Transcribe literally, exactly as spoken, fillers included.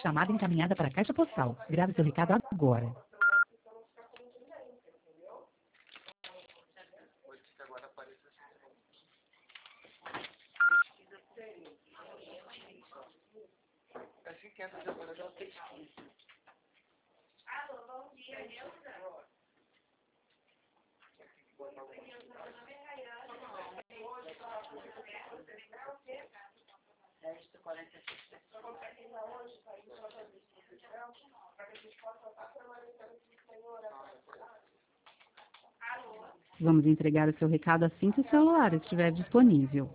Chamada encaminhada para a caixa postal. Grave seu recado agora. Assim que entra agora já pesquisa. Alô, bom dia, Neuza. quarenta e seis. Vamos entregar o seu recado assim que o celular estiver disponível.